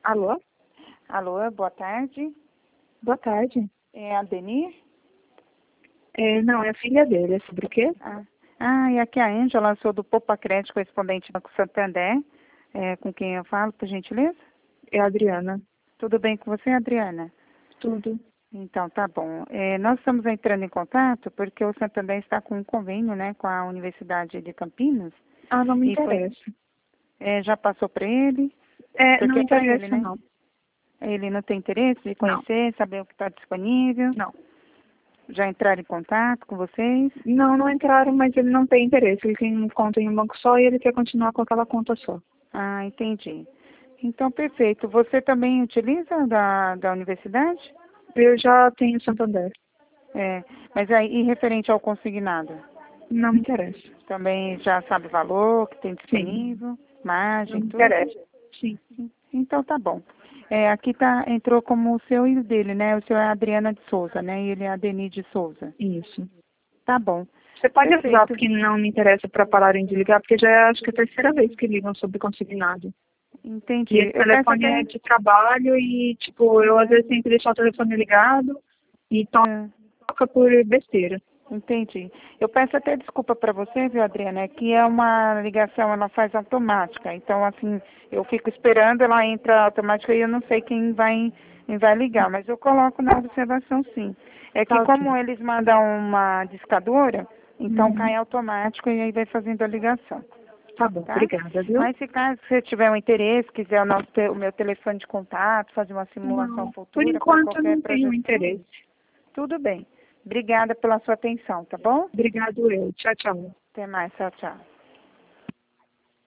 Alô? Alô, boa tarde. Boa tarde. É a Denir? Não, é a filha dele. É sobre o quê? E aqui é a Ângela, sou do Poupa Crédito, correspondente do Banco Santander. Com quem eu falo, por gentileza? É a Adriana. Tudo bem com você, Adriana? Tudo. Então, tá bom. Nós estamos entrando em contato porque o Santander está com um convênio, né, com a Universidade de Campinas. Ah, não me E interessa. já passou para ele? Não Porque me é para interessa, ele, né? não. Ele não tem interesse de Não, conhecer, saber o que está disponível? não. Já entraram em contato com vocês? Não entraram, mas ele não tem interesse. Ele tem conta em um banco só e ele quer continuar com aquela conta só. Ah, entendi. Então, perfeito. Você também utiliza da universidade? Eu já tenho Santander. Mas aí, e referente ao consignado? Não me interessa. Também já sabe o valor que tem Sim, disponível, não margem, me tudo? interessa. Sim, Então, tá bom. Aqui entrou como o seu e o dele, né? O seu é a Adriana de Souza, né? E ele é a Deni de Souza. isso. Tá bom. Você pode avisar Perfeito. porque não me interessa para pararem de ligar, porque já é acho que a terceira vez que ligam sobre consignado. Entendi. E esse Eu peço telefone é até... de trabalho e, tipo, eu às vezes tenho que deixar o telefone ligado e ah, toca por besteira. Entendi. Eu peço até desculpa para você, viu, Adriana? É que é uma ligação, ela faz automática. Então, assim, eu fico esperando, ela entra automática e eu não sei quem vai ligar, mas eu coloco na observação, sim. É que Tá ok. como eles mandam uma discadora, então Uhum. cai automático e aí vai fazendo a ligação, Tá bom, tá? obrigada, viu? Mas se caso você tiver um interesse, quiser o meu telefone de contato, fazer uma simulação Não, por futura para enquanto eu qualquer não tenho projeto, interesse. tudo bem. Obrigada pela sua atenção, tá bom? Obrigado eu. Tchau, tchau. Até mais, tchau, tchau.